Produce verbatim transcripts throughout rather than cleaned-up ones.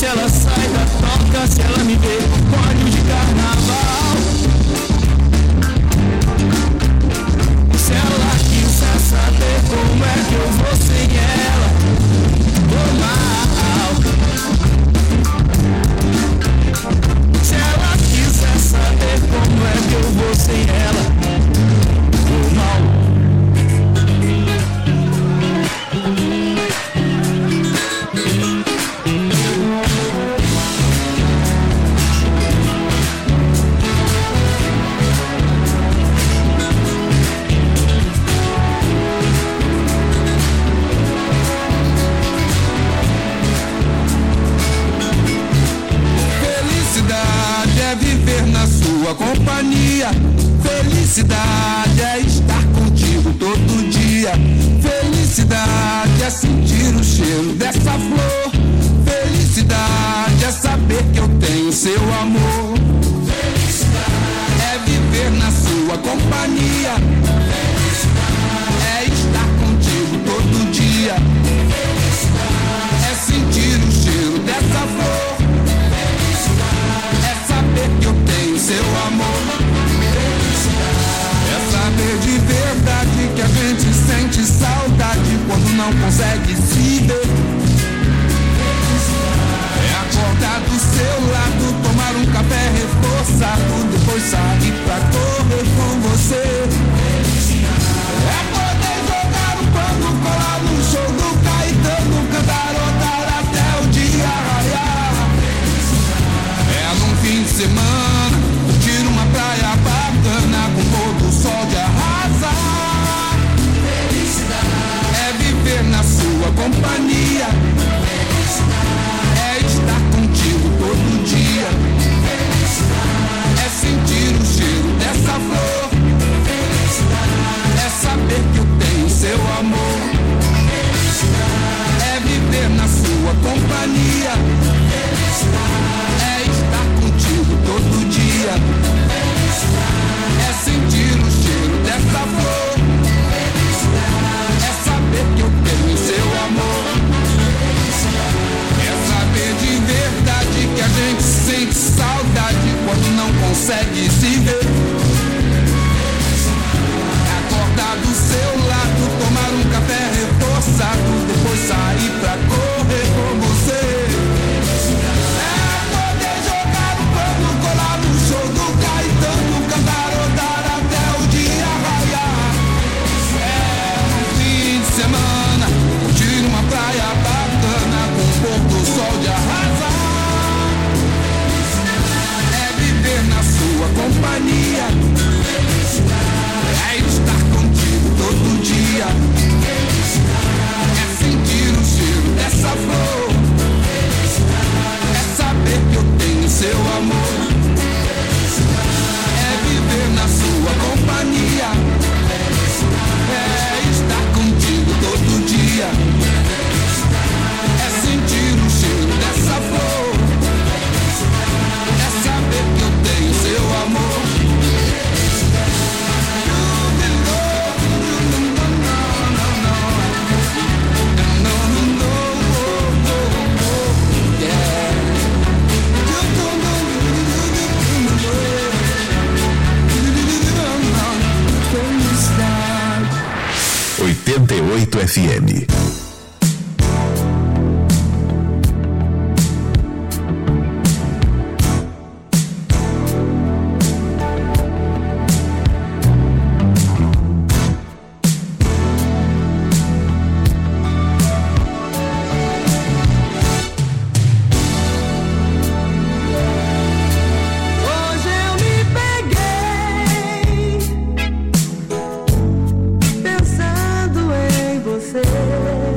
Se ela sai da toca, se ela me vê com olhos de carnaval. Se ela quiser saber como é que eu vou sem ela, tô mal. Se ela quiser saber como é que eu vou sem ela, tô mal. Companhia, felicidade é estar contigo todo dia. Felicidade é sentir o cheiro dessa flor. Felicidade é saber que eu tenho seu amor. Felicidade é viver na sua companhia. Felicidade é estar contigo todo dia. Felicidade é sentir o cheiro dessa flor. Felicidade é saber que eu tenho seu amor. É saber de verdade que a gente sente saudade quando não consegue se ver. É acordar do seu lado, tomar um café reforçado, depois sair pra correr com você. É poder jogar o pano, colar no show do Caetano, cantarotar até o dia raiar. É num fim de semana, curtir uma praia bacana com pôr do sol de arrasar. Felicidade é viver na sua companhia. Felicidade é estar contigo todo dia. Felicidade é sentir o cheiro dessa flor. Felicidade é saber que eu tenho seu amor. Felicidade é viver na sua companhia. Felicidade é estar contigo todo dia. Felicidade é sentir o cheiro dessa flor. Felicidade é saber que eu tenho seu amor. Felicidade é saber de verdade que a gente sente saudade quando não consegue se ver. Acordar do seu lado, tomar um café reforçado, depois sair pra correr com você. Companhia, é estar contigo todo dia. É sentir o cheiro dessa flor. É saber que eu tenho seu amor. É viver na sua companhia. É estar contigo todo dia. É sentir o cheiro dessa flor. É saber que eu tenho seu amor. oitenta e oito F M. Pensando em você.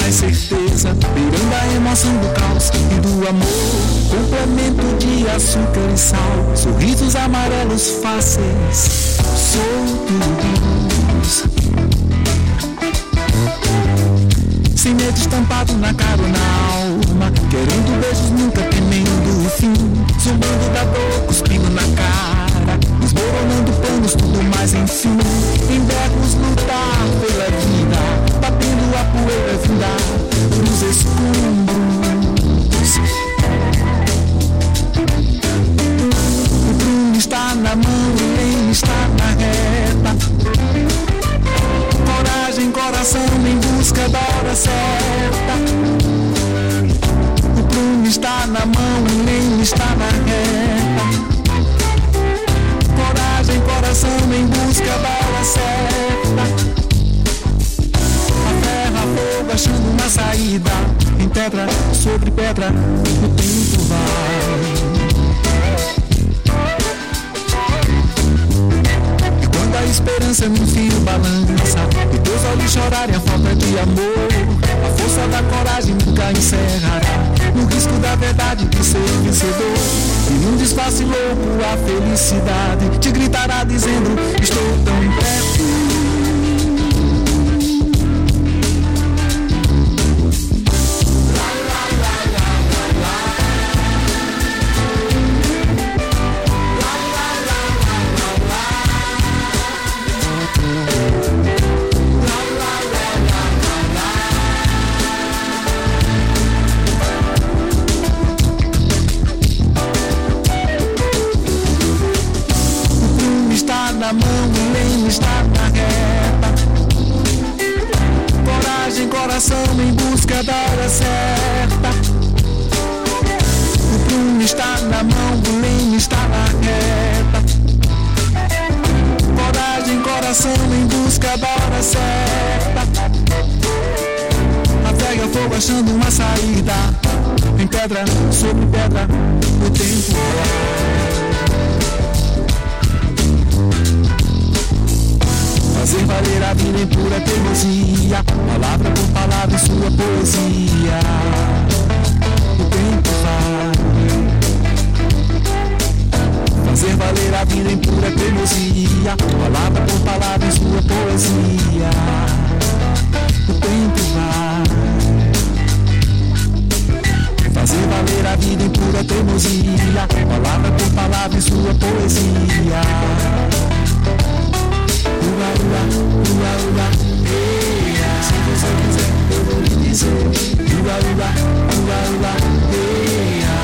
mais certeza, beirando a emoção do caos e do amor. Complemento de açúcar e sal, sorrisos amarelos fáceis, soltos. Sem medo estampado na cara ou na alma, querendo beijos, nunca temendo o fim. Zumbando da dor, cuspindo na cara, desmoronando planos, tudo mais enfim. Em becos lutar pela vida, batendo a poeira vinda nos escombros. O prumo está na mão, o leão está na reta. Coragem, coração em busca da hora certa. O prumo está na mão, o leão está na reta. Coragem, coração em busca da hora certa. A terra, fogo, achando uma saída. Em pedra, sobre pedra, o tempo vai. A esperança num fio balança, e teus olhos chorarem a falta de amor. A força da coragem nunca encerrará, no risco da verdade de ser vencedor. E num disfarce louco a felicidade te gritará dizendo: estou tão perto. Na mão, o leão está na reta. Coragem, coração em busca da hora certa. O prumo está na mão, o leão está na reta. Coragem, coração em busca da hora certa. A pega fogo achando uma saída. Em pedra, sobre pedra, o tempo vai. Fazer valer a vida em pura teimosia, palavra por palavra em sua poesia. O tempo vai. Fazer valer a vida em pura teimosia, palavra por palavra em sua poesia. O tempo vai. Fazer valer a vida em pura teimosia, palavra por palavra em sua poesia. Ua, ua, ua, ua, eia. Se você quiser, eu vou lhe dizer. Ua, ua, ua, ua, eia.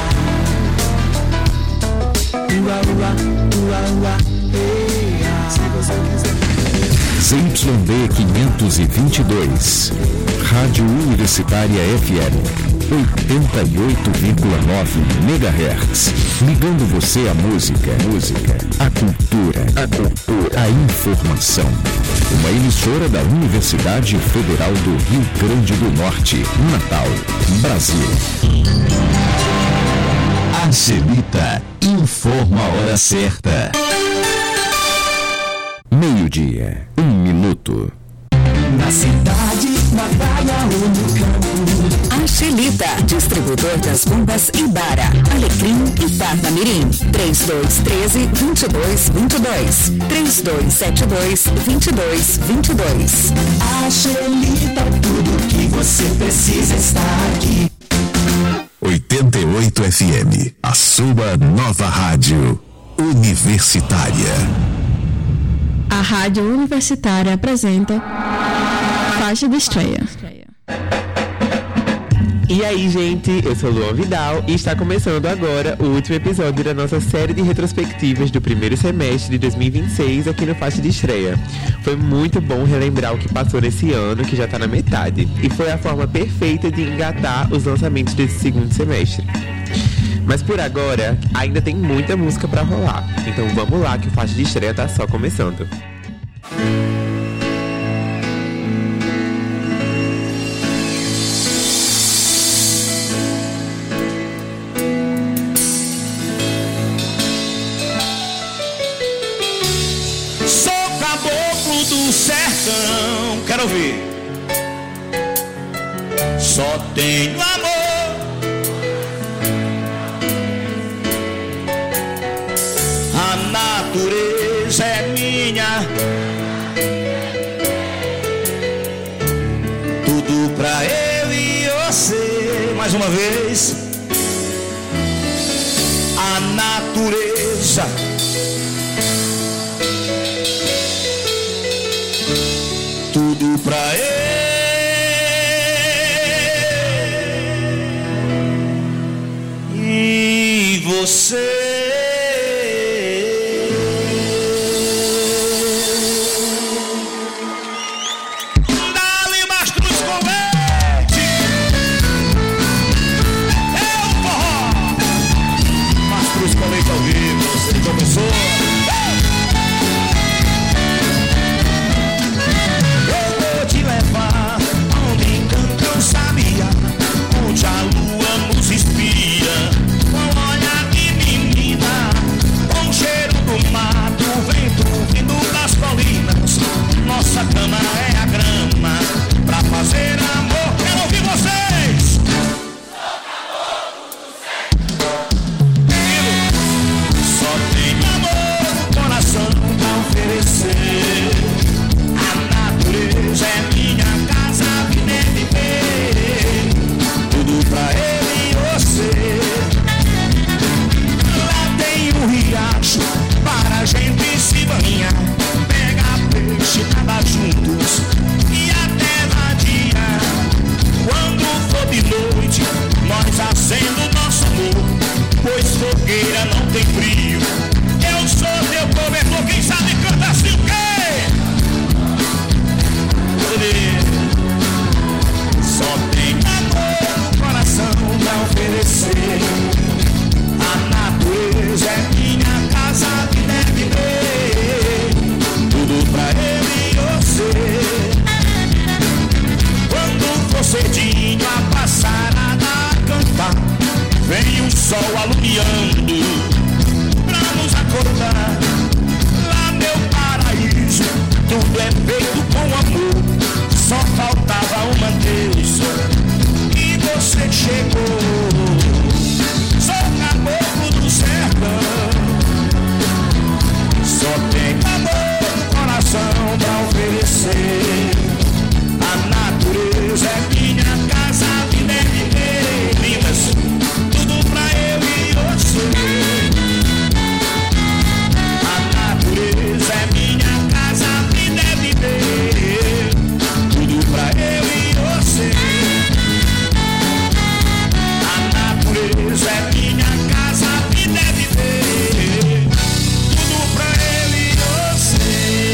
Ua, ua, ua, ua, eia. Se você quiser. Z Y D quinhentos e vinte e dois, Rádio Universitária F M, oitenta e oito vírgula nove megahertz, ligando você à música, música, à cultura, a cultura, a informação. Uma emissora da Universidade Federal do Rio Grande do Norte, Natal, Brasil. Angelita informa a hora certa. Meio-dia, um minuto. Na cidade, na praia ou no campo. Angelita, distribuidor das bombas Ibara, Alecrim e Parnamirim. três dois um três, dois dois dois dois. três dois sete dois, dois dois dois dois. Angelita, tudo que você precisa está aqui. oitenta e oito F M, a sua nova rádio universitária. A Rádio Universitária apresenta Faixa de Estreia. E aí, gente, eu sou Luan Vidal e está começando agora o último episódio da nossa série de retrospectivas do primeiro semestre de dois mil e vinte e seis aqui no Faixa de Estreia. Foi muito bom relembrar o que passou nesse ano, que já está na metade, e foi a forma perfeita de engatar os lançamentos desse segundo semestre. Mas por agora, ainda tem muita música pra rolar. Então vamos lá que o Faixa de Estreia tá só começando. Sou caboclo do sertão. Quero ouvir. só tenho amor. A natureza é minha, tudo pra eu e você. Mais uma vez. A natureza tudo pra eu e você. Dá-lhe Mastruz com leite. É o forró. Mastruz com leite ao vivo. Você começou. Onde a lua nos inspira, com olhar de menina, com o cheiro do mato, o vento vindo das colinas. Nossa cama é a grama pra fazer amor. Quero ouvir vocês. Só tem amor no coração pra oferecer. A natureza é minha casa, vida é viver. Tudo pra eu e você. Lá tem um riacho para a gente se banhar, pegar peixe, nadar juntos e até vadiar. Quando for de noite, nós acendo nosso amor, pois fogueira não tem frio. Eu sou teu cobertor, quem sabe canta assim o quê? Só tem amor no coração pra oferecer. A natureza é minha casa que deve ver. Tudo pra eu e você. Quando for cedinho a passarada a cantar, vem o sol alumiando pra nos acordar. Lá meu paraíso, tudo é feito com amor. Só faltava uma terça e você chegou. Sou caboclo do sertão, só tem amor no coração pra oferecer. A natureza é minha casa, vida é viver. Lindas, tudo pra eu e você. A natureza é minha casa, vida é viver. Tudo pra eu e você. A natureza é minha casa, vida é viver. Tudo pra eu e você.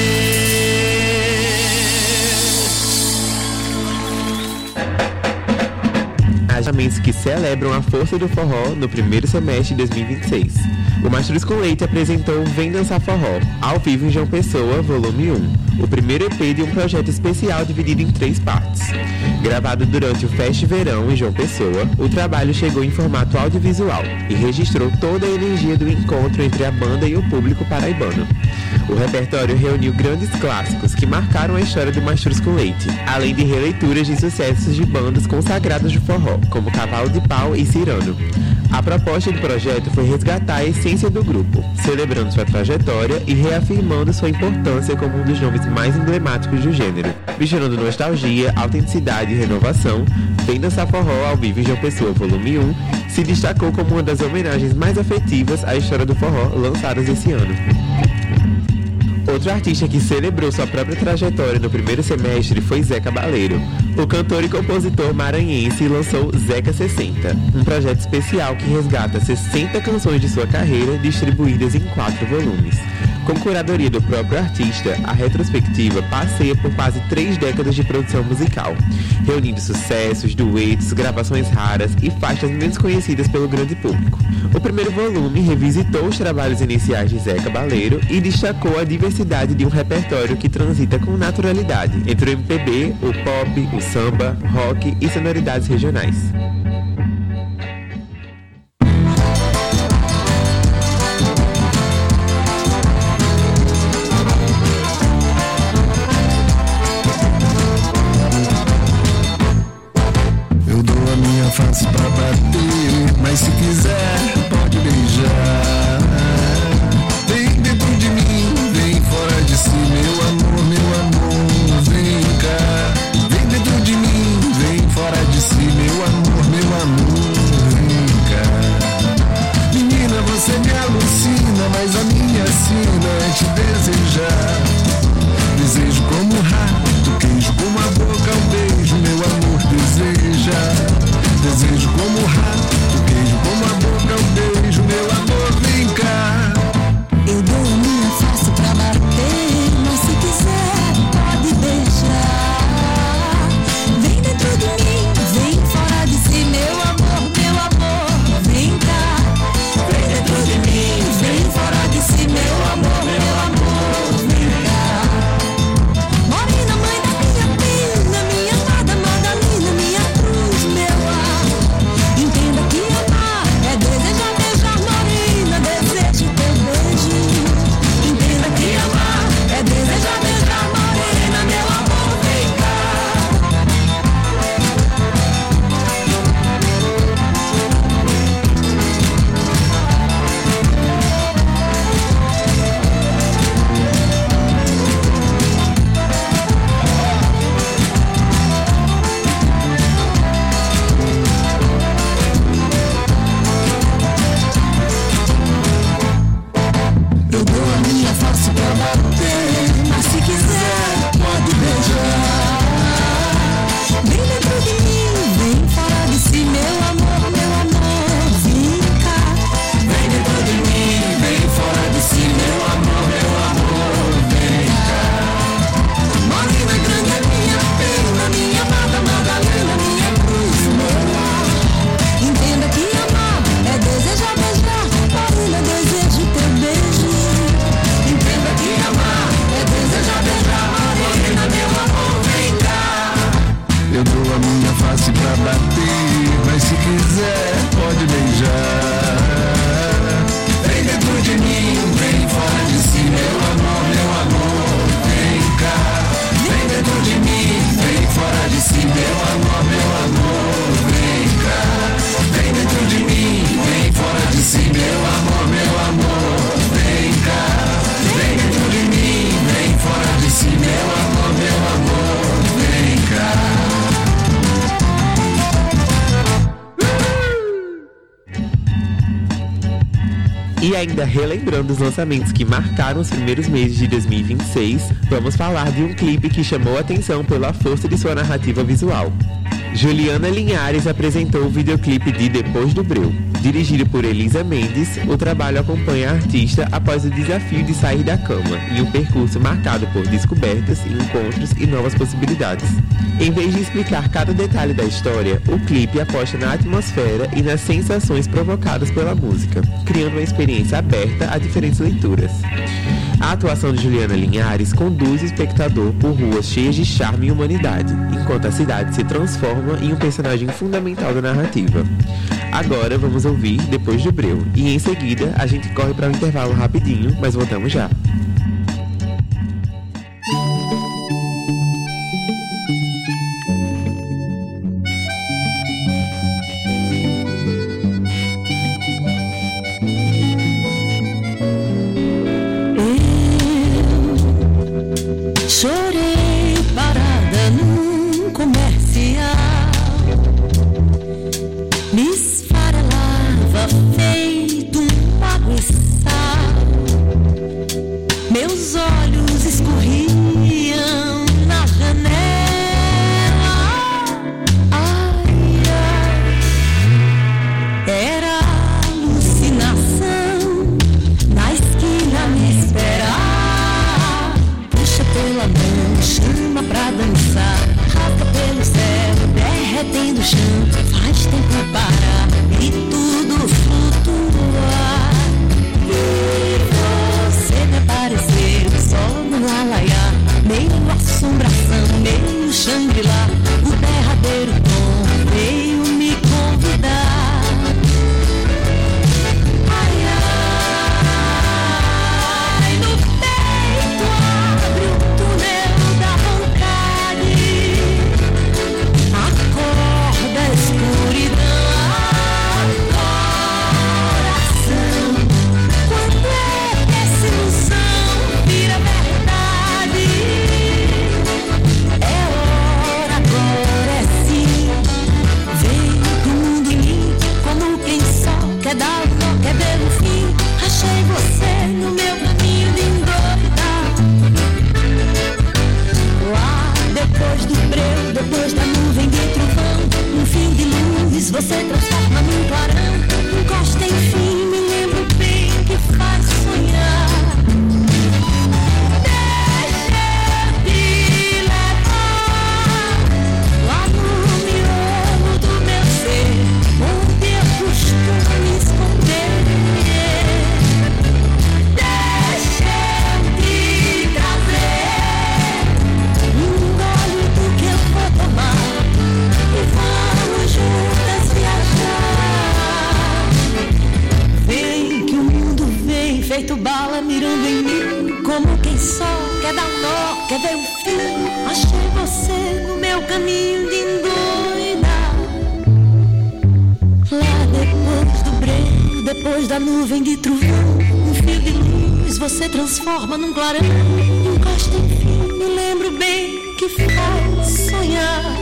Agendamentos que celebram a força do forró no primeiro semestre de dois mil e vinte e seis. O Mastruz com Leite apresentou Vem Dançar Forró, ao vivo em João Pessoa, volume um, o primeiro E P de um projeto especial dividido em três partes. Gravado durante o Fest Verão em João Pessoa, o trabalho chegou em formato audiovisual e registrou toda a energia do encontro entre a banda e o público paraibano. O repertório reuniu grandes clássicos que marcaram a história do Mastruz com Leite, além de releituras de sucessos de bandas consagradas do forró, como Cavalo de Pau e Cirano. A proposta do projeto foi resgatar a essência do grupo, celebrando sua trajetória e reafirmando sua importância como um dos nomes mais emblemáticos do gênero. Misturando nostalgia, autenticidade e renovação, Vem Dançar Forró ao vivo em João Pessoa, volume um, se destacou como uma das homenagens mais afetivas à história do forró lançadas esse ano. Outro artista que celebrou sua própria trajetória no primeiro semestre foi Zé Cabaleiro. O cantor e compositor maranhense lançou Zeca sessenta, um projeto especial que resgata sessenta canções de sua carreira distribuídas em quatro volumes. Com curadoria do próprio artista, a retrospectiva passeia por quase três décadas de produção musical, reunindo sucessos, duetos, gravações raras e faixas menos conhecidas pelo grande público. O primeiro volume revisitou os trabalhos iniciais de Zé Cabaleiro e destacou a diversidade de um repertório que transita com naturalidade entre o M P B, o pop, o samba, rock e sonoridades regionais. fácil pra bater, mas se quiser pode beijar. Vem dentro de mim, vem fora de si, meu amor, meu amor, vem cá. Vem dentro de mim, vem fora de si, meu amor, meu amor, vem cá. Menina, você me alucina, mas a minha sina é te desejar. Desejo como um rato, queijo como a boca, um beijo, meu amor, deseja. Desejo como um rato, queijo como a boca, um beijo, meu amor, vem cá. Eu dou a minha face pra bater, mas se quiser pode beijar. Vem dentro de mim, vem fora de si, meu amor, meu amor, vem cá. Vem dentro de mim, vem fora de si, meu amor, meu amor, vem cá. Morena, mãe da minha pena, minha amada Madalena, minha cruz, meu ar. Entenda que amar é desejar, beijar, morena, desejo teu beijo. Entenda que amar é desejar, beijar, morena, meu amor, vem cá. Eu dou a minha face pra bater, mas se quiser pode beijar. Vem dentro de mim, vem fora de si, meu amor, meu amor, vem cá. Vem dentro de mim, vem fora de si, meu amor, meu amor, vem cá. Morena grande é minha pena, minha amada Madalena, minha cruz, meu lar. Entenda que amar é desejar, beijar, morena, desejo teu beijo. Entenda que amar é desejar, beijar, morena, meu amor, vem cá. Eu dou a minha face pra bater, mas se quiser pode beijar. Vem dentro de mim, vem fora de si, meu amor, meu amor, vem cá. Vem dentro de mim, vem fora de si, meu amor, meu amor, vem cá. Vem dentro de mim, vem fora de si, meu amor, meu amor, vem cá. Vem dentro de mim, vem fora de si, meu amor, meu amor, vem cá. E ainda relembrando os lançamentos que marcaram os primeiros meses de dois mil e vinte e seis, vamos falar de um clipe que chamou a atenção pela força de sua narrativa visual. Juliana Linhares apresentou o videoclipe de Depois do Breu. Dirigido por Elisa Mendes, o trabalho acompanha a artista após o desafio de sair da cama, em um percurso marcado por descobertas, encontros e novas possibilidades. Em vez de explicar cada detalhe da história, o clipe aposta na atmosfera e nas sensações provocadas pela música, criando uma experiência aberta a diferentes leituras. A atuação de Juliana Linhares conduz o espectador por ruas cheias de charme e humanidade, enquanto a cidade se transforma em um personagem fundamental da narrativa. Agora vamos ouvir Depois do Breu, e em seguida a gente corre para um intervalo rapidinho, mas voltamos já. Chorei parada num comercial, me esfarelava feito um aguissal. Meus olhos escorriam na janela. Ai, ai, era alucinação. Na esquina me esperava. Pela mão, chama pra dançar, rasga pelo céu, derretendo o chão. Faz tempo parar e tudo flutuar. E você me apareceu só no alaiá, meio assombração, meio Shangri-La. O derradeiro tom veio me convidar. Escuridão. você transforma num clarão. Encosta enfim, me lembro bem que faz sonhar. Feito bala mirando em mim, como quem só quer dar um nó, quer ver um fim. Achei você no meu caminho de endoidar. Lá depois do breu, depois da nuvem de trovão, um fio de luz você transforma num clarão. Encosta enfim, me lembro bem que faz sonhar.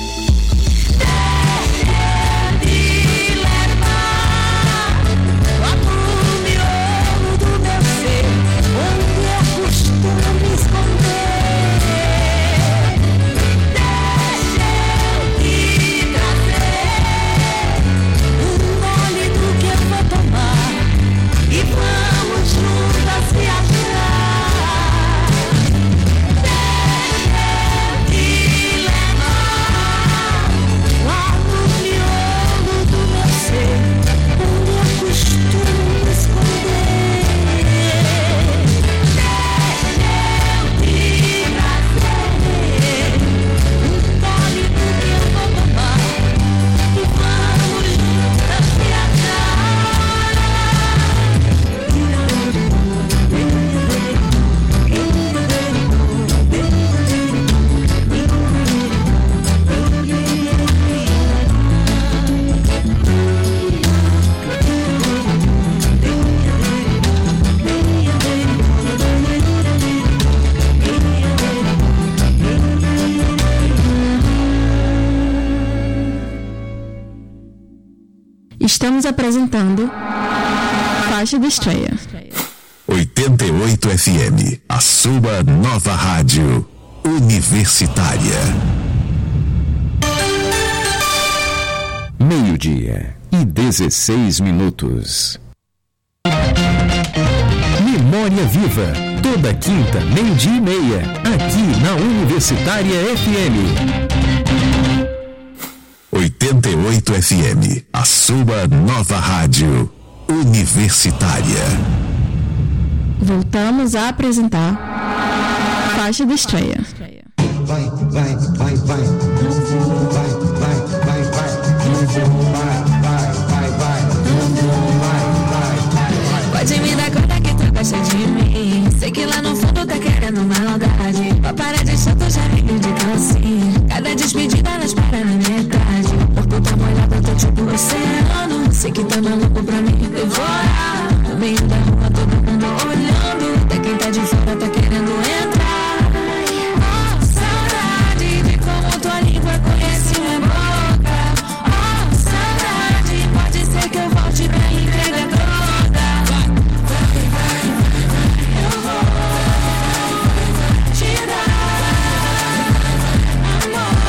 Estamos apresentando Faixa de Estreia. oitenta e oito F M, a sua nova rádio universitária. Meio-dia e dezesseis minutos. Memória Viva, toda quinta, meio-dia e meia, aqui na Universitária F M. oitenta e oito F M, a sua nova rádio universitária. Voltamos a apresentar Faixa de Estreia. Vai, vai, vai, vai. Vai, vai, vai, vai. Vai, vai, vai, vai. Vai, vai. Pode me dar conta que tu gosta de mim. Sei que lá no fundo tá querendo maldade. Pra parar de chato já veio de calcinha. Cada despedida nós para na metade. O corpo tá molhado, eu tô tipo oceano. Sei que tá maluco pra me devorar. No meio da rua todo mundo olhando. Até quem tá de fora tá querendo entrar. Oh, saudade de como tua língua conhece minha boca. Oh, saudade, pode ser que eu volte pra entrega toda. Vai, vai, vai, vai, eu vou te dar amor.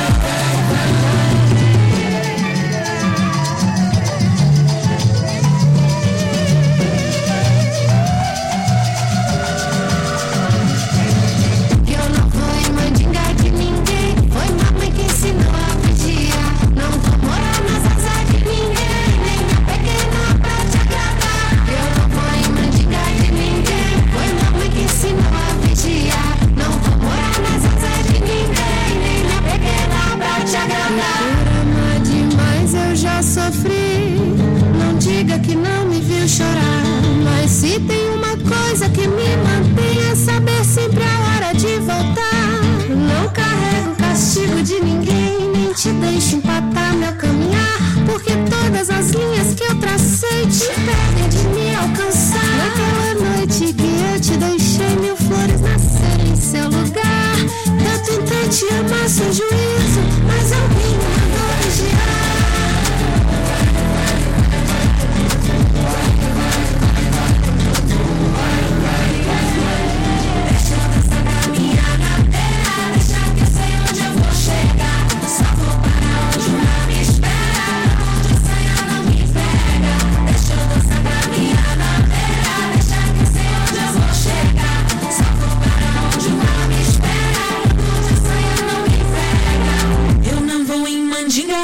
Eu não fui mandinga de ninguém. Foi mamãe que ensinou a vigiar. Não vou morar nas asas de ninguém, nem me pequena pra te agradar. Eu não fui mandinga de ninguém. Foi mamãe que ensinou a vigiar. Não vou morar nas asas de ninguém, nem me pequena pra te agradar. Por amar demais eu já sofri. Não diga que não me viu chorar. Mas se tem uma coisa que me mantém é saber sempre a hora de voltar. Não carrego castigo de ninguém, nem te deixo empatar meu caminhar. Porque todas as linhas que eu tracei te impedem de me alcançar. Naquela noite que eu te deixei, mil flores nasceram em seu lugar. Eu tentei te amar sem juízo, mas alguém me mandou vigiar. Deixa eu dançar na minha madeira, deixa que eu sei onde eu vou chegar. Só vou para onde o mar me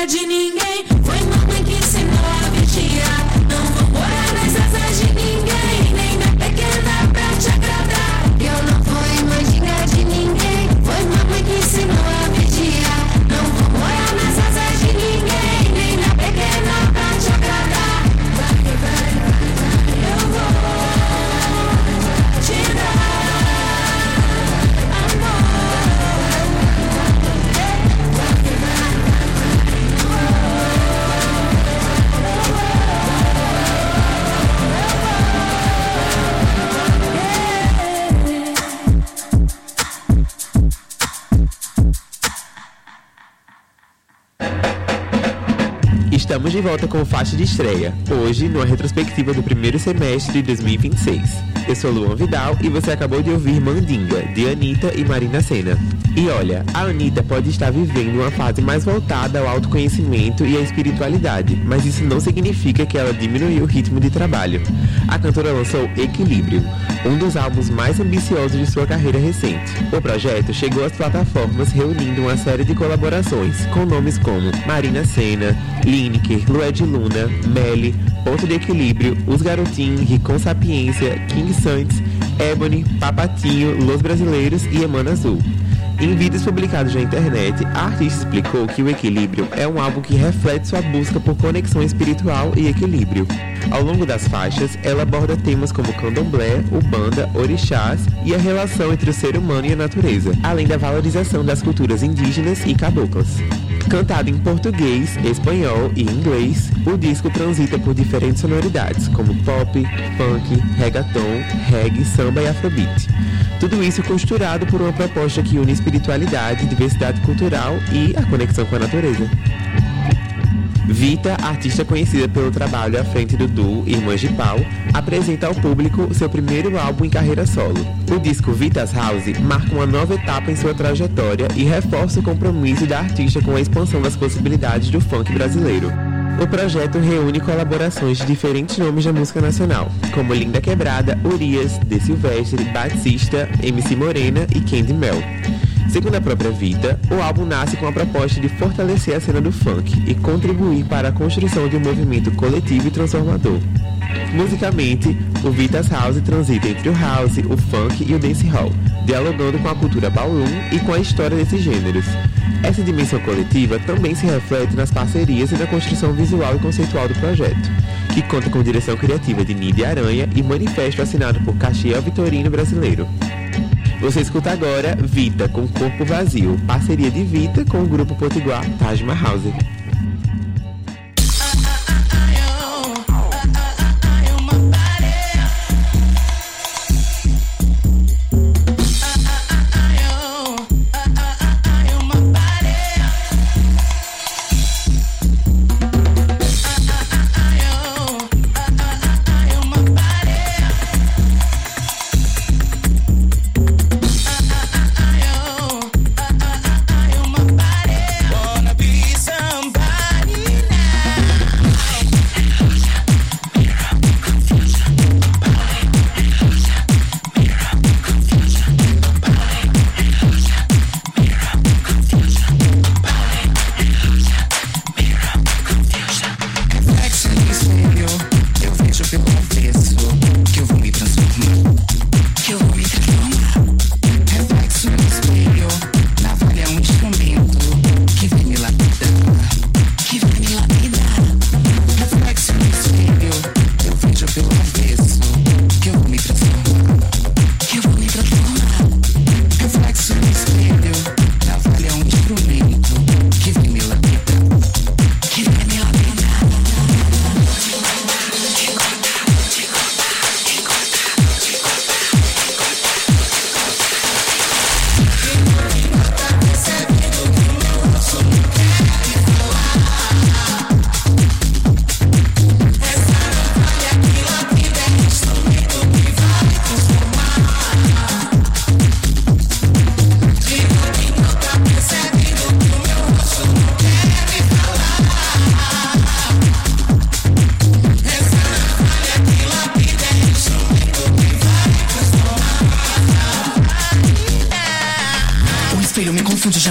de ninguém. Foi mamãe que ensinou a vigiar. Não vou morar nas asas de ninguém, nem na pequena pra te agradar. Eu não fui mandinga de ninguém. Foi mamãe que ensinou a vigiar. Não vou morar nas asas de ninguém, nem na pequena pra te agradar. Vai, vai, vai, vai, eu vou te dar. Estamos de volta com o Faixa de Estreia, hoje numa retrospectiva do primeiro semestre de dois mil e vinte e seis. Eu sou Luan Vidal e você acabou de ouvir Mandinga, de Anitta e Marina Sena. E olha, a Anitta pode estar vivendo uma fase mais voltada ao autoconhecimento e à espiritualidade, mas isso não significa que ela diminuiu o ritmo de trabalho. A cantora lançou Equilíbrio, um dos álbuns mais ambiciosos de sua carreira recente. O projeto chegou às plataformas reunindo uma série de colaborações com nomes como Marina Sena, Lineker, Lued Luna, Melly, Ponto de Equilíbrio, Os Garotinhos, Ricon Sapiência, King Santos, Ebony, Papatinho, Los Brasileiros e Emana Azul. Em vídeos publicados na internet, a artista explicou que o Equilíbrio é um álbum que reflete sua busca por conexão espiritual e equilíbrio. Ao longo das faixas, ela aborda temas como candomblé, umbanda, orixás e a relação entre o ser humano e a natureza, além da valorização das culturas indígenas e caboclas. Cantado em português, espanhol e inglês, o disco transita por diferentes sonoridades, como pop, funk, reggaeton, reggae, samba e afrobeat. Tudo isso costurado por uma proposta que une espiritualidade, diversidade cultural e a conexão com a natureza. Vita, artista conhecida pelo trabalho à frente do duo Irmãs de Pau, apresenta ao público seu primeiro álbum em carreira solo. O disco Vita's House marca uma nova etapa em sua trajetória e reforça o compromisso da artista com a expansão das possibilidades do funk brasileiro. O projeto reúne colaborações de diferentes nomes da música nacional, como Linda Quebrada, Urias, De Silvestre, Batista, M C Morena e Candy Mel. Segundo a própria Vita, o álbum nasce com a proposta de fortalecer a cena do funk e contribuir para a construção de um movimento coletivo e transformador. Musicalmente, o Vita's House transita entre o house, o funk e o dancehall, dialogando com a cultura ballroom e com a história desses gêneros. Essa dimensão coletiva também se reflete nas parcerias e na construção visual e conceitual do projeto, que conta com direção criativa de Nidia Aranha e manifesto assinado por Caxiel Vitorino Brasileiro. Você escuta agora Vita com Corpo Vazio, parceria de Vita com o grupo potiguar Taj Mahal. Wanna be somebody.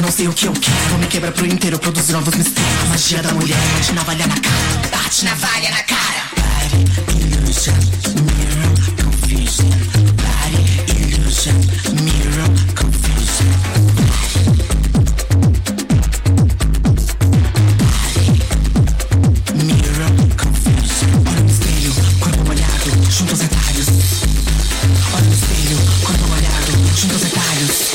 não sei o que eu quero. Me quebra pro inteiro, produzir novos mistérios. A magia da mulher, bate navalha na cara. Bate navalha na cara. Body illusion, mirror confusion. Body illusion, mirror confusion. Body, mirror confusion. Olha no espelho, corpo molhado, junto aos detalhes. Olha no espelho, corpo molhado, junto aos detalhes.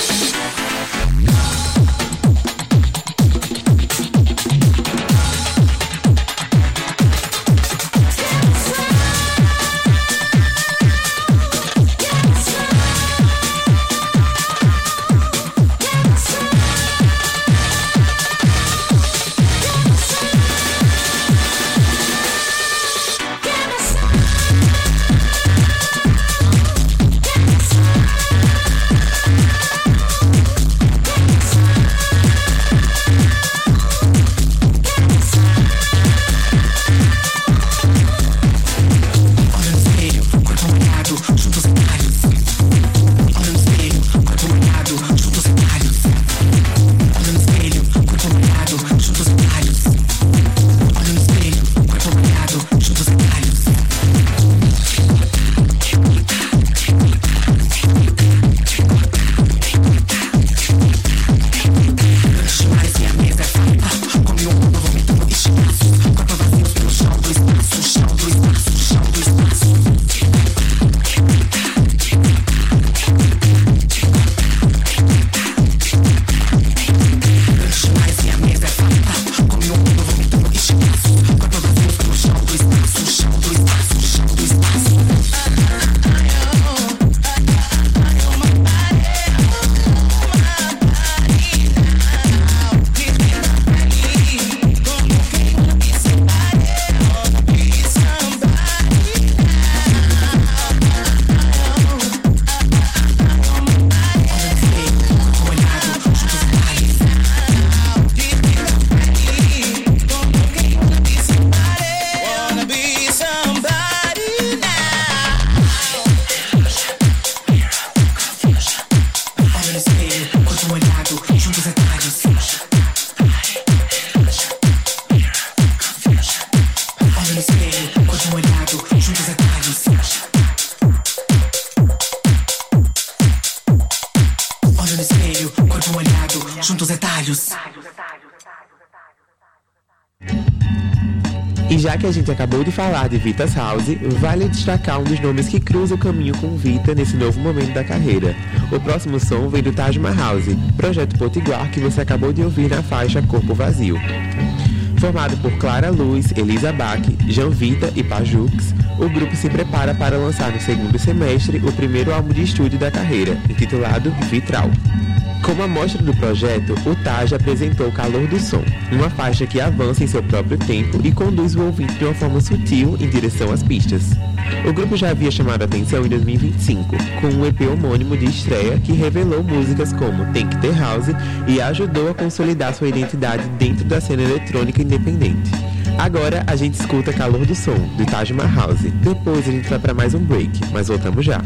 E já que a gente acabou de falar de Vita's House, vale destacar um dos nomes que cruza o caminho com Vita nesse novo momento da carreira. O próximo som vem do Taj Mahal, projeto potiguar que você acabou de ouvir na faixa Corpo Vazio. Formado por Clara Luz, Elisa Bach, Jean Vita e Pajux, o grupo se prepara para lançar no segundo semestre o primeiro álbum de estúdio da carreira, intitulado Vitral. Como amostra do projeto, o Taj apresentou Calor do Som, uma faixa que avança em seu próprio tempo e conduz o ouvinte de uma forma sutil em direção às pistas. O grupo já havia chamado a atenção em dois mil e vinte e cinco, com um E P homônimo de estreia que revelou músicas como Tem Que Ter House e ajudou a consolidar sua identidade dentro da cena eletrônica independente. Agora a gente escuta Calor do Som, do Taj Mahal. Depois a gente vai para mais um break, mas voltamos já.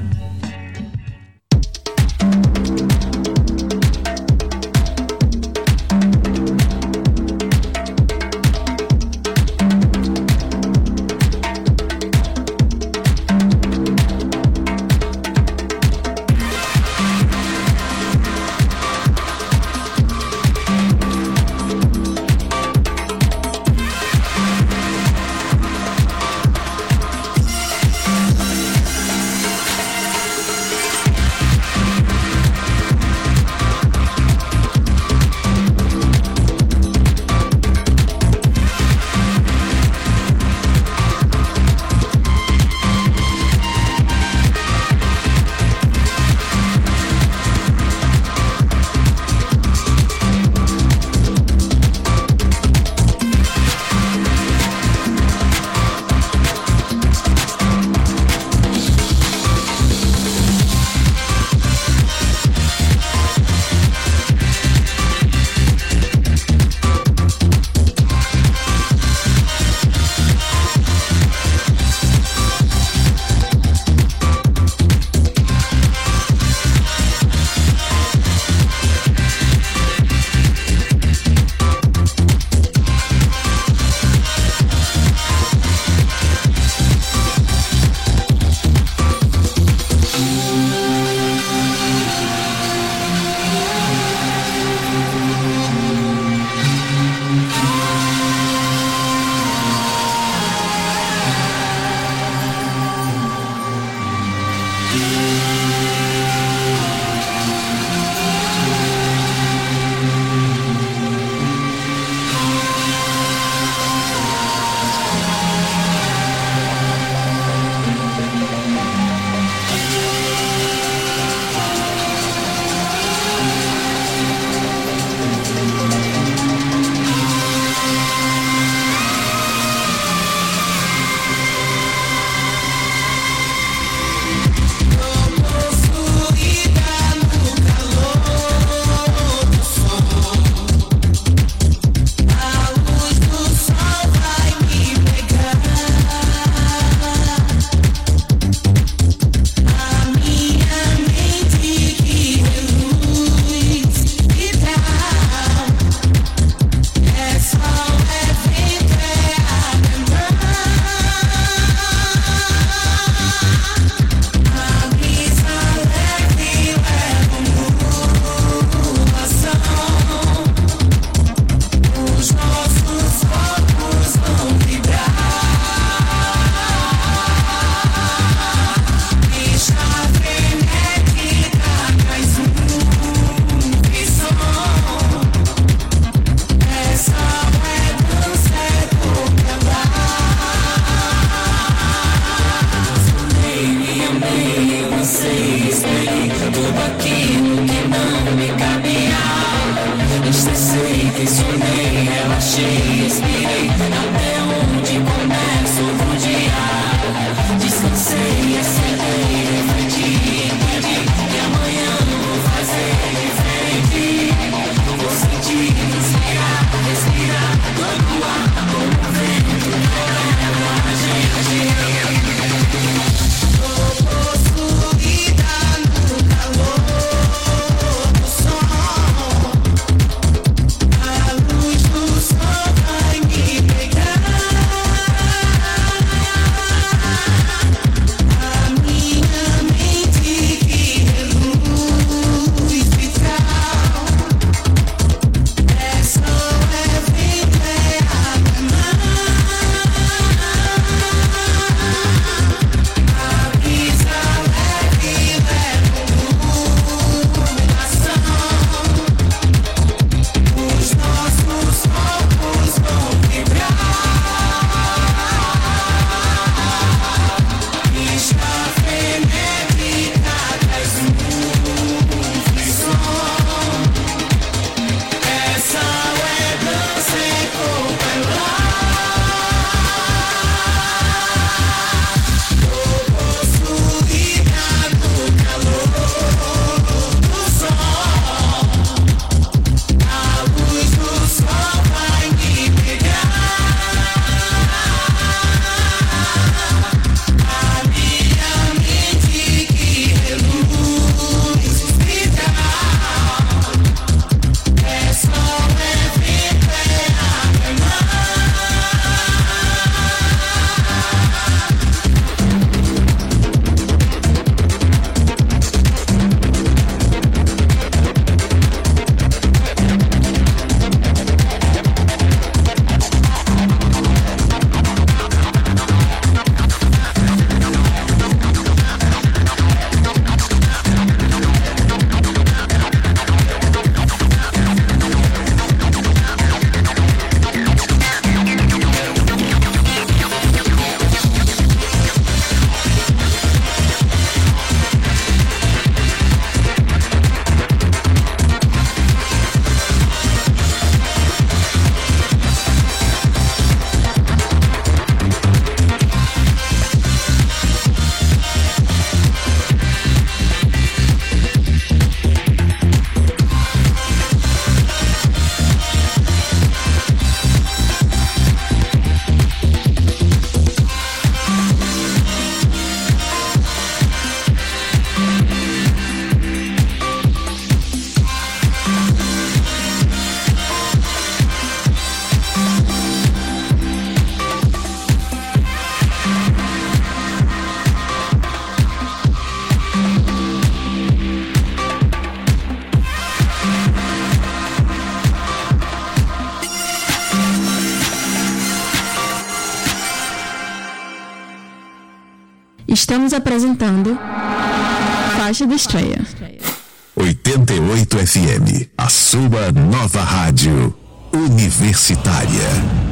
Estamos apresentando Faixa de Estreia. oitenta e oito F M, a sua nova rádio universitária.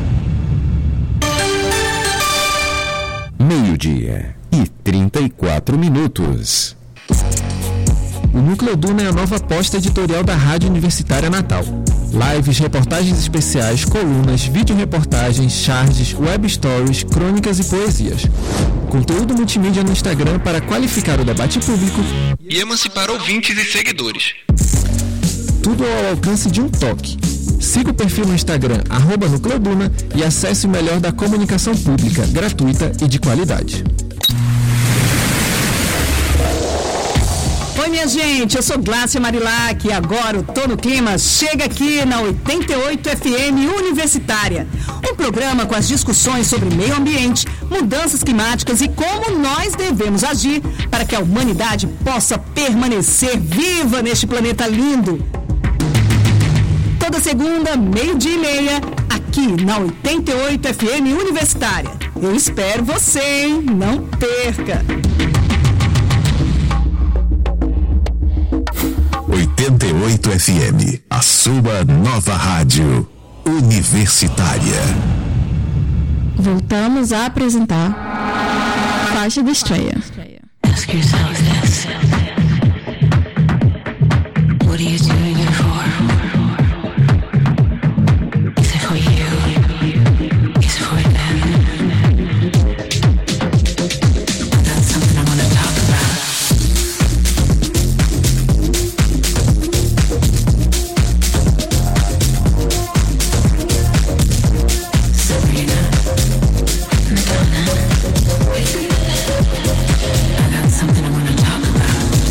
Meio-dia e trinta e quatro minutos. O Núcleo Duna é a nova aposta editorial da Rádio Universitária Natal. Lives, reportagens especiais, colunas, vídeo-reportagens, charges, web stories, crônicas e poesias. Conteúdo multimídia no Instagram para qualificar o debate público e emancipar ouvintes e seguidores. Tudo ao alcance de um toque. Siga o perfil no Instagram, arroba Núcleo Duna, e acesse o melhor da comunicação pública, gratuita e de qualidade. Oi, minha gente, eu sou Glácia Marilac e agora o Tô no Clima chega aqui na oitenta e oito F M Universitária. Um programa com as discussões sobre meio ambiente, mudanças climáticas e como nós devemos agir para que a humanidade possa permanecer viva neste planeta lindo. Toda segunda, meio-dia e meia, aqui na oitenta e oito F M Universitária. Eu espero você, hein? Não perca! oitenta e oito F M, a sua nova rádio universitária. Voltamos a apresentar Faixa de Estreia. Ask yourself this. What are you doing it for? Is it for you? Is it for them? That's something I want to talk about. Something I wanna talk about.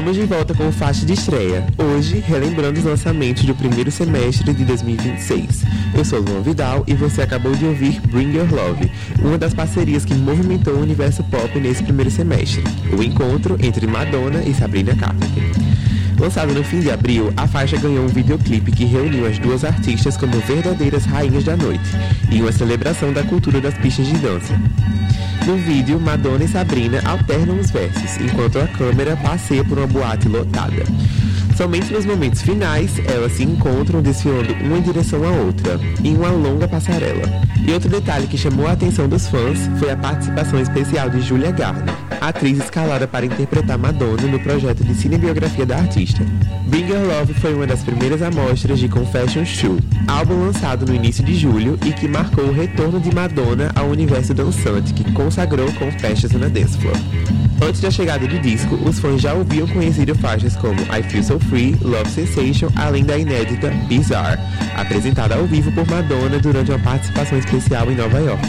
Estamos de volta com o Faixa de Estreia, hoje relembrando os lançamentos do primeiro semestre de dois mil e vinte e seis. Eu sou Luan Vidal e você acabou de ouvir Bring Your Love, uma das parcerias que movimentou o universo pop nesse primeiro semestre, o encontro entre Madonna e Sabrina Carpenter. Lançado no fim de abril, a faixa ganhou um videoclipe que reuniu as duas artistas como verdadeiras rainhas da noite, em uma celebração da cultura das pistas de dança. No vídeo, Madonna e Sabrina alternam os versos, enquanto a câmera passeia por uma boate lotada. Somente nos momentos finais, elas se encontram desfilando uma em direção à outra, em uma longa passarela. E outro detalhe que chamou a atenção dos fãs foi a participação especial de Julia Garner, atriz escalada para interpretar Madonna no projeto de cinebiografia da artista. Bring Your Love foi uma das primeiras amostras de Confessions two, álbum lançado no início de julho e que marcou o retorno de Madonna ao universo dançante que consagrou Confessions on a Dance Floor. Antes da chegada do disco, os fãs já ouviam conhecido faixas como I Feel So Free, Love Sensation, além da inédita Bizarre, apresentada ao vivo por Madonna durante uma participação especial em Nova York.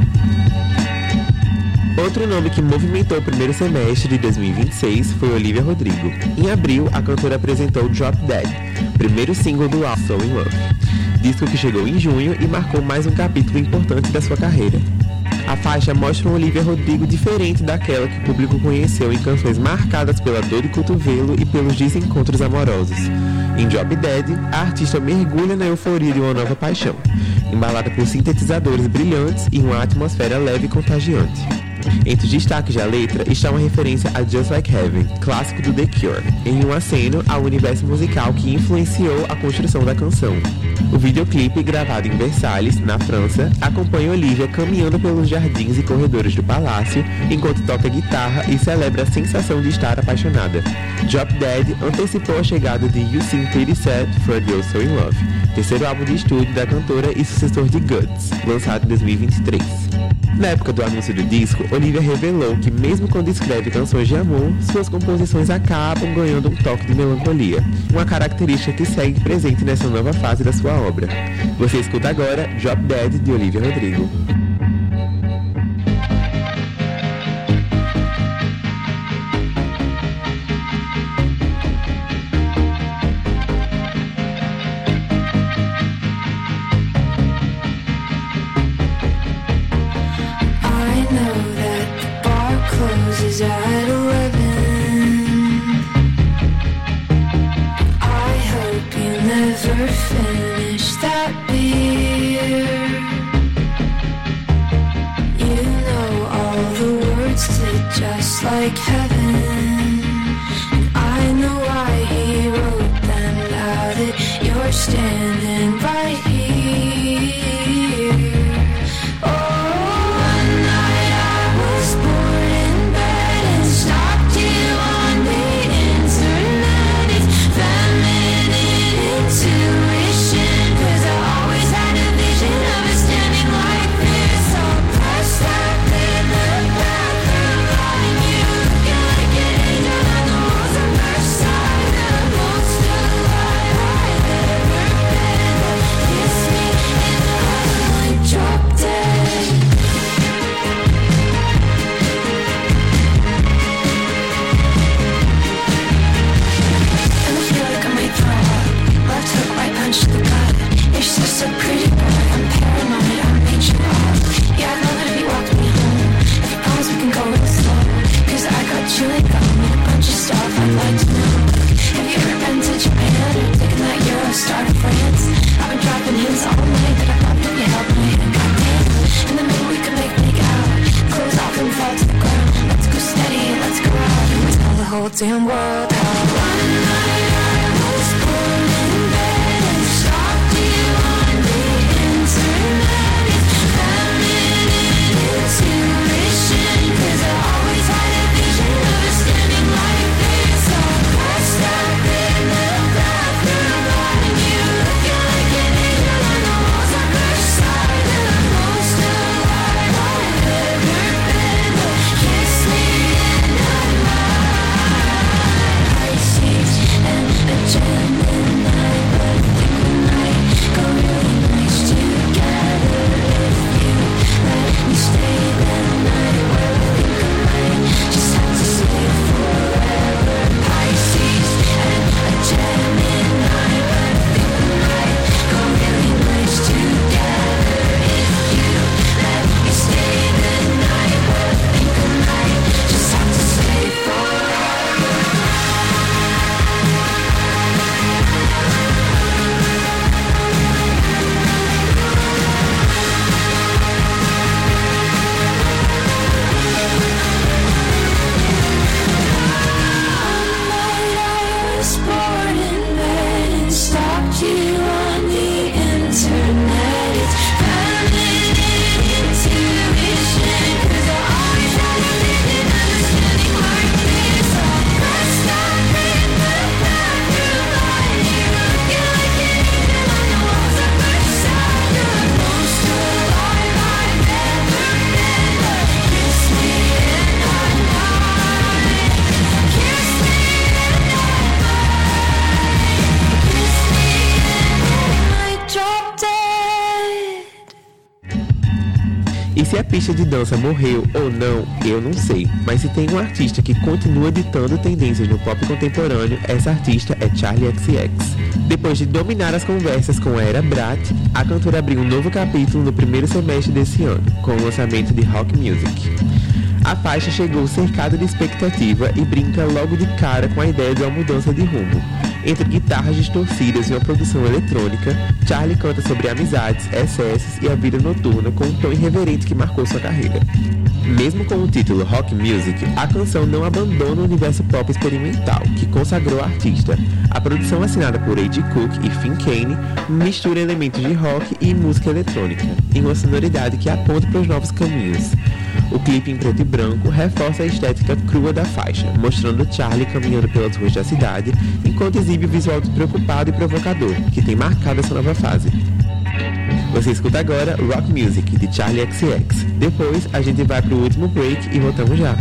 Outro nome que movimentou o primeiro semestre de dois mil e vinte e seis foi Olivia Rodrigo. Em abril, a cantora apresentou Drop Dead, primeiro single do álbum So In Love, disco que chegou em junho e marcou mais um capítulo importante da sua carreira. A faixa mostra uma Olivia Rodrigo diferente daquela que o público conheceu em canções marcadas pela dor de cotovelo e pelos desencontros amorosos. Em Drop Dead, a artista mergulha na euforia de uma nova paixão, embalada por sintetizadores brilhantes e uma atmosfera leve e contagiante. Entre os destaques da letra está uma referência a Just Like Heaven, clássico do The Cure, em um aceno ao universo musical que influenciou a construção da canção. O videoclipe, gravado em Versalhes, na França, acompanha Olivia caminhando pelos jardins e corredores do palácio, enquanto toca guitarra e celebra a sensação de estar apaixonada. Drop Dead antecipou a chegada de You Seem Pretty Sad for a Girl So In Love, terceiro álbum de estúdio da cantora e sucessor de Guts, lançado em dois mil e vinte e três. Na época do anúncio do disco, Olivia revelou que mesmo quando escreve canções de amor, suas composições acabam ganhando um toque de melancolia, uma característica que segue presente nessa nova fase da sua obra. Você escuta agora Drop Dead, de Olivia Rodrigo. At eleven, I hope you never finish that beer. You know all the words to Just Like Heaven, and I know why he wrote them. Now that you're standing right here. Damn world, how one night I was born in bed and stalked you on the internet. It's feminine intuition, 'cause I always had a vision of us standing like this, all dressed up in the bathroom, and you looking like an angel on the walls on her side, and the most alive I've ever been. Kiss me in the night. se a pista de dança morreu ou não, eu não sei. Mas se tem um artista que continua ditando tendências no pop contemporâneo, essa artista é Charli X C X. Depois de dominar as conversas com a era Brat, a cantora abriu um novo capítulo no primeiro semestre desse ano, com o lançamento de Rock Music. A faixa chegou cercada de expectativa e brinca logo de cara com a ideia de uma mudança de rumo. Entre guitarras distorcidas e uma produção eletrônica, Charli canta sobre amizades, excessos e a vida noturna com um tom irreverente que marcou sua carreira. Mesmo com o título Rock Music, a canção não abandona o universo pop experimental, que consagrou a artista. A produção assinada por A J Cook e Finn Kane mistura elementos de rock e música eletrônica, em uma sonoridade que aponta para os novos caminhos. O clipe em preto e branco reforça a estética crua da faixa, mostrando Charli caminhando pelas ruas da cidade, enquanto exibe o visual despreocupado e provocador, que tem marcado essa nova fase. Você escuta agora Rock Music, de Charli X C X. Depois, a gente vai pro último break e voltamos já.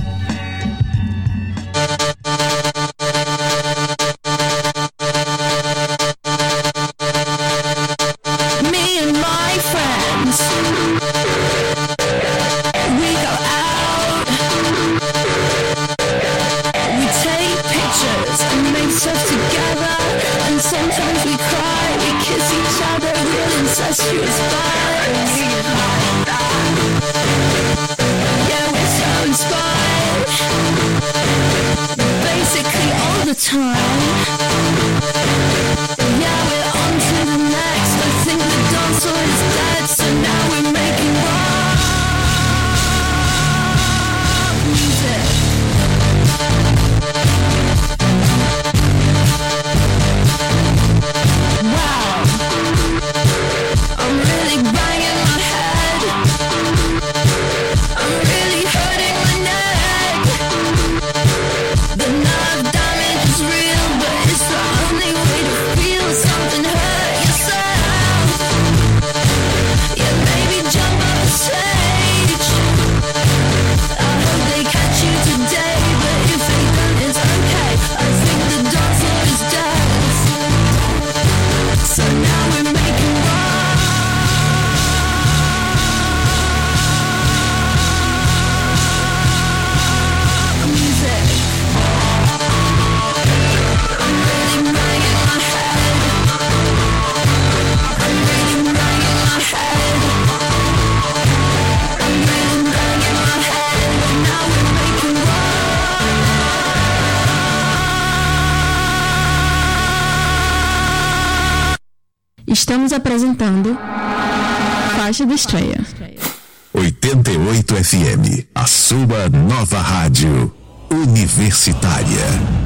Estamos apresentando Faixa de Estreia. oitenta e oito F M, a sua nova rádio universitária.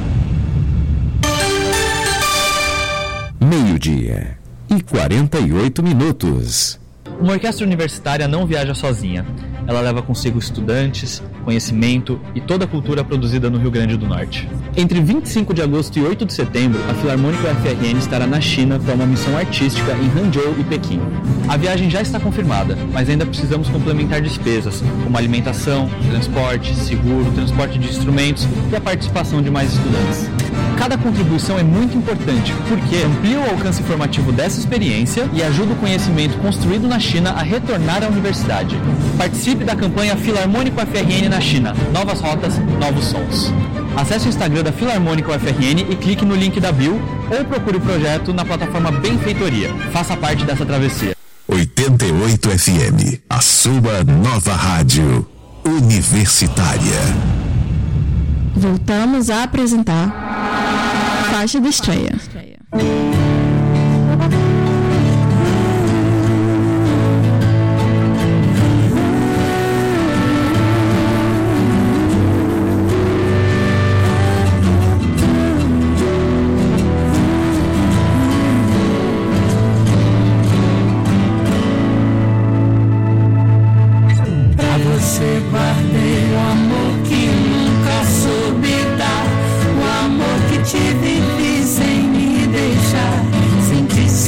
Meio-dia e quarenta e oito minutos. Uma orquestra universitária não viaja sozinha. Ela leva consigo estudantes, conhecimento e toda a cultura produzida no Rio Grande do Norte. Entre vinte e cinco de agosto e oito de setembro, a Filarmônica U F R N estará na China para uma missão artística em Hangzhou e Pequim. A viagem já está confirmada, mas ainda precisamos complementar despesas, como alimentação, transporte, seguro, transporte de instrumentos e a participação de mais estudantes. Cada contribuição é muito importante, porque amplia o alcance informativo dessa experiência e ajuda o conhecimento construído na China a retornar à universidade. Participe da campanha Filarmônica U F R N na China. Novas rotas, novos sons. Acesse o Instagram da Filarmônica U F R N e clique no link da bio ou procure o projeto na plataforma Benfeitoria. Faça parte dessa travessia. oitenta e oito F M, a sua nova rádio universitária. Voltamos a apresentar Faixa de Estreia.